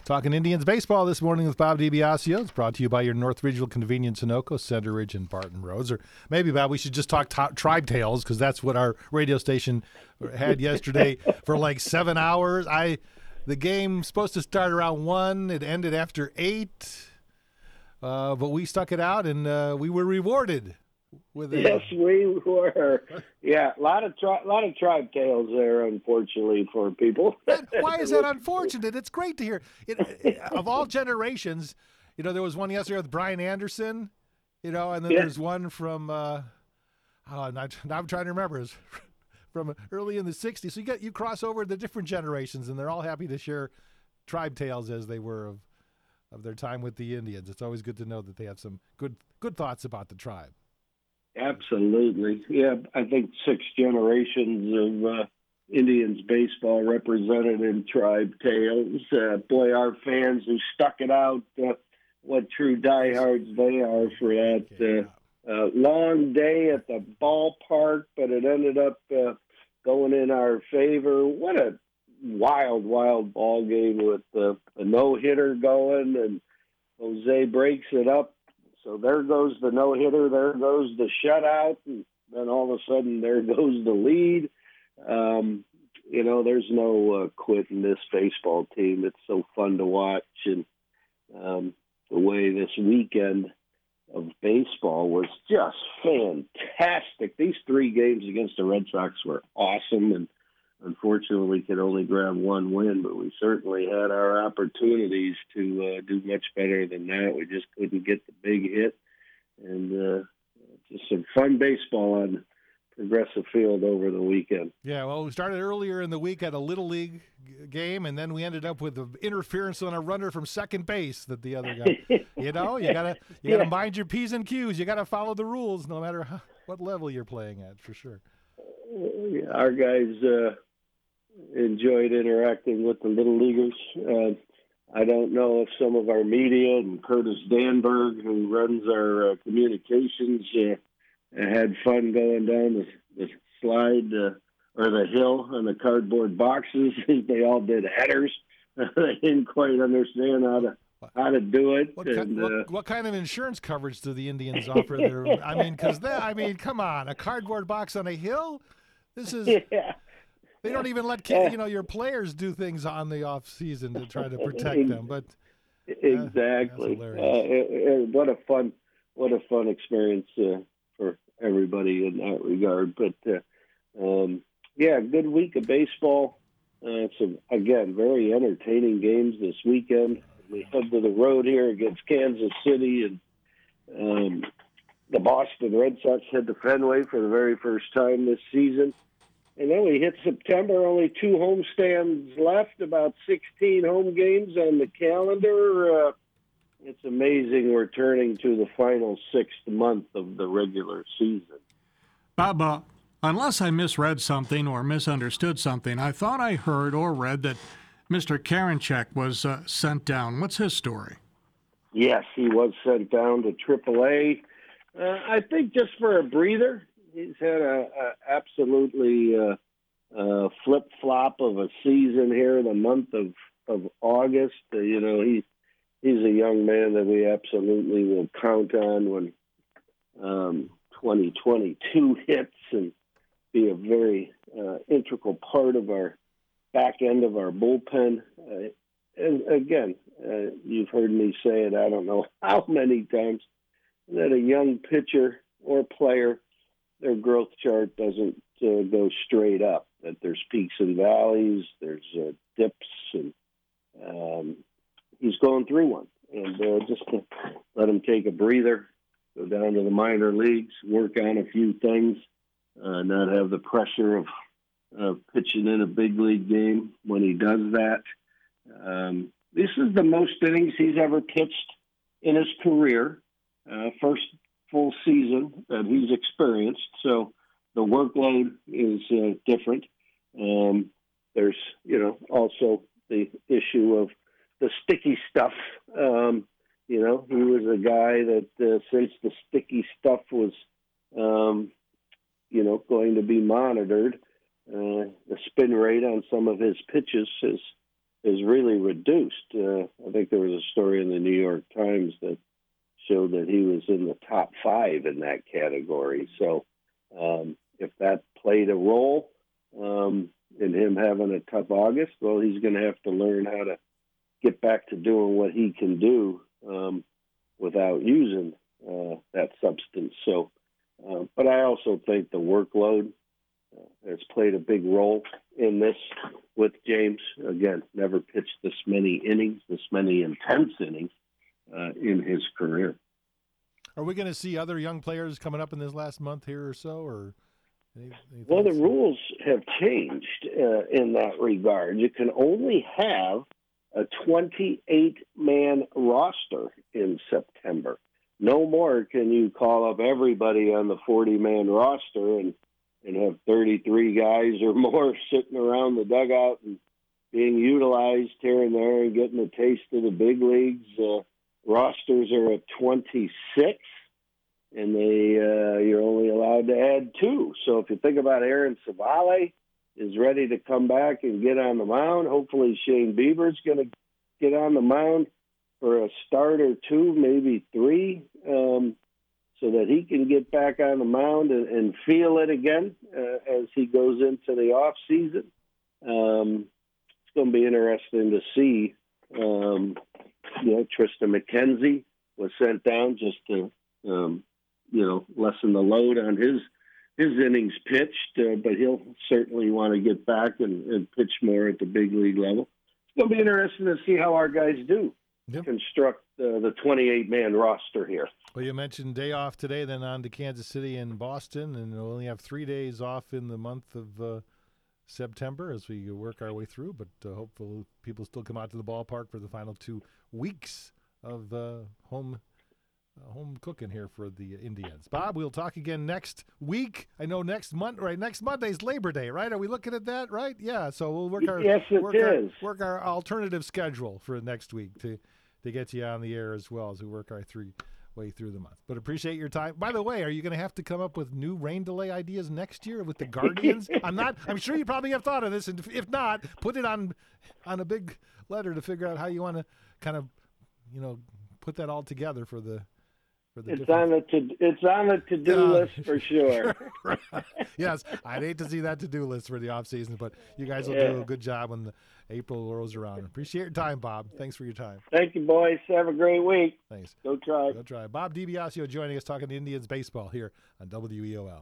Talking Indians baseball this morning with Bob DiBiasio. It's brought to you by your North Ridgeville Convenience, Sunoco, Center Ridge, and Barton Roads. Or maybe, Bob, we should just talk Tribe Tales, because that's what our radio station had yesterday for like 7 hours. The game was supposed to start around 1. It ended after 8. But we stuck it out, and we were rewarded. Yes, we were. Yeah, a lot of Tribe Tales there, unfortunately, for people. Why is that unfortunate? It's great to hear. Of all generations, there was one yesterday with Brian Anderson, and then there's one from, now I'm trying to remember, it's from early in the 60s. So you cross over the different generations, and they're all happy to share Tribe Tales as they were of their time with the Indians. It's always good to know that they have some good thoughts about the tribe. Absolutely. Yeah, I think 6 generations of Indians baseball represented in Tribe Tales. Boy, our fans who stuck it out, what true diehards they are for that long day at the ballpark, but it ended up going in our favor. What a wild ball game with a no-hitter going, and Jose breaks it up. So there goes the no-hitter, there goes the shutout, and then all of a sudden there goes the lead. There's no quitting this baseball team. It's so fun to watch, and the way this weekend of baseball was just fantastic. These 3 games against the Red Sox were awesome, and unfortunately we could only grab 1 win, but we certainly had our opportunities to do much better than that. We just couldn't get the big hit, and just some fun baseball on Progressive Field over the weekend. Yeah, well, we started earlier in the week at a Little League game, and then we ended up with the interference on a runner from second base that the other guy. You gotta mind your P's and Q's. You gotta follow the rules, no matter what level you're playing at, for sure. Our guys enjoyed interacting with the Little Leaguers. I don't know if some of our media and Curtis Danberg, who runs our communications, had fun going down the slide or the hill on the cardboard boxes. They all did headers. They didn't quite understand how to do it. What kind of insurance coverage do the Indians offer there? Come on, a cardboard box on a hill? This is. Yeah. They don't even let your players do things on the off season to try to protect them. But exactly, what a fun experience for everybody in that regard. But good week of baseball. Some again very entertaining games this weekend. We head to the road here against Kansas City, and the Boston Red Sox head to Fenway for the very first time this season. And then we hit September, only 2 homestands left, about 16 home games on the calendar. It's amazing we're turning to the final 6th month of the regular season. Bob, unless I misread something or misunderstood something, I thought I heard or read that Mr. Karinchak was sent down. What's his story? Yes, he was sent down to AAA. I think just for a breather. He's had a absolutely flip-flop of a season here in the month of August. He's a young man that we absolutely will count on when 2022 hits, and be a very integral part of our back end of our bullpen. And again, you've heard me say it, I don't know how many times, that a young pitcher or player, their growth chart doesn't go straight up, that there's peaks and valleys, there's dips, and he's going through one. And just to let him take a breather, go down to the minor leagues, work on a few things, not have the pressure of pitching in a big league game when he does that. This is the most innings he's ever pitched in his career, first full season that he's experienced, so the workload is different. There's, also the issue of the sticky stuff. He was a guy that since the sticky stuff was, going to be monitored, the spin rate on some of his pitches has is really reduced. I think there was a story in the New York Times that showed that he was in the top 5 in that category. So if that played a role in him having a tough August, well, he's going to have to learn how to get back to doing what he can do without using that substance. So, but I also think the workload has played a big role in this with James. Again, never pitched this many innings, this many intense innings in his career. Are we going to see other young players coming up in this last month here or so, or? Well, the rules have changed in that regard. You can only have a 28-man roster in September. No more can you call up everybody on the 40-man roster and have 33 guys or more sitting around the dugout and being utilized here and there and getting a taste of the big leagues. Rosters are at 26, and you're only allowed to add 2. So if you think about Aaron Savale is ready to come back and get on the mound, hopefully Shane Bieber's going to get on the mound for a start or 2, maybe 3, so that he can get back on the mound and feel it again as he goes into the off season. It's going to be interesting to see. Tristan McKenzie was sent down just to lessen the load on his innings pitched, but he'll certainly want to get back and pitch more at the big league level. It's going to be interesting to see how our guys do. Yep. Construct the 28-man roster here. Well, you mentioned day off today, then on to Kansas City and Boston, and we'll only have 3 days off in the month of September as we work our way through, but hopefully people still come out to the ballpark for the final 2 weeks of home cooking here for the Indians. Bob, we'll talk again next week. I know next Monday's Labor Day, right? Are we looking at that, right? Yeah, so we'll work our alternative schedule for next week to get you on the air as well as we work our way through the month. But appreciate your time. By the way, are you going to have to come up with new rain delay ideas next year with the Guardians? I'm sure you probably have thought of this, and if not, put it on a big letter to figure out how you want to kind of, put that all together for the. It's on the to-do list for sure. Yes, I'd hate to see that to-do list for the off season, but you guys will do a good job when April rolls around. Appreciate your time, Bob. Thanks for your time. Thank you, boys. Have a great week. Thanks. Go Try. Bob DiBiasio joining us talking Indians baseball here on WEOL.